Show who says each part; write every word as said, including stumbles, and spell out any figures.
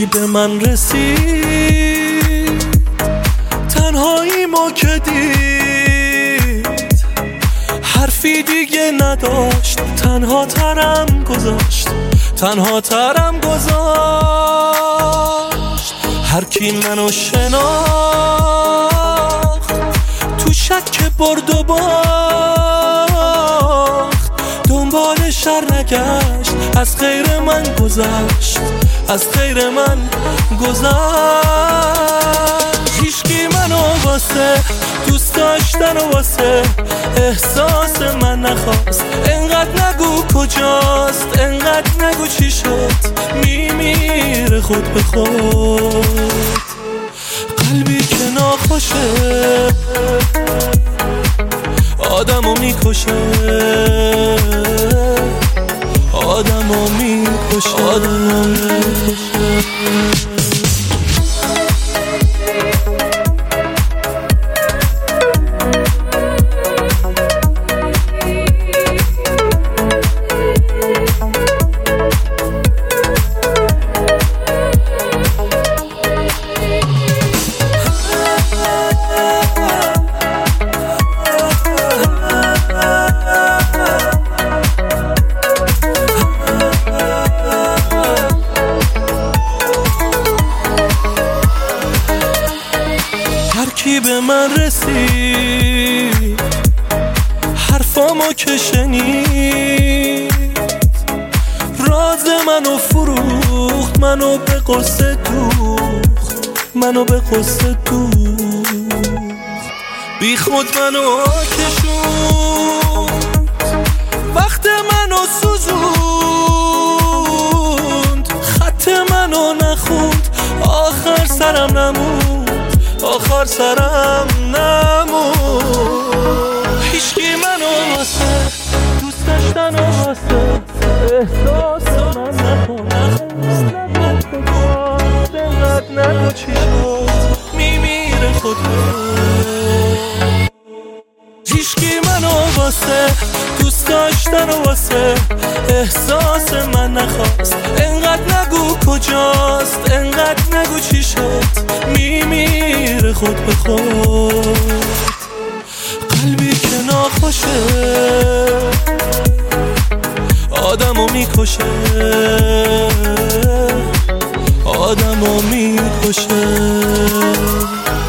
Speaker 1: کی به من رسید تنهایی ما که دید حرفی دیگه نداشت تنها ترم گذاشت تنها ترم گذاشت هر کی منو شناخت تو شک برد و باخت دنبال شر نگشت از غیر من گذشت از غیر من گذشت هیچکی منو واسه دوست داشتن و واسه احساس من نخواست انقدر نگو کجاست انقدر نگو چی شد میمیره خود به خود قلبی که ناخوشه آدمو میکشه آدمو میکشه آدمو میکشه کی به من رسید حرفامو که شنید راز منو فروخت منو به قصه دوخت منو به قصه دوخت بی خود منو کشوند وقت منو سوزوند خط منو نخوند آخر سرم نموند آخر سرم نمون هیچکی منو واسه دوست داشتن و واسه احساس من نخواست انقدر نگو چی شد میمیره خود هیچکی منو واسه دوست داشتن و واسه احساس من نخواست انقدر نگو کجاست انقدر نگو چی شد میمیره خود به خود قلبی که ناخوشه آدمو میکشه آدمو میکشه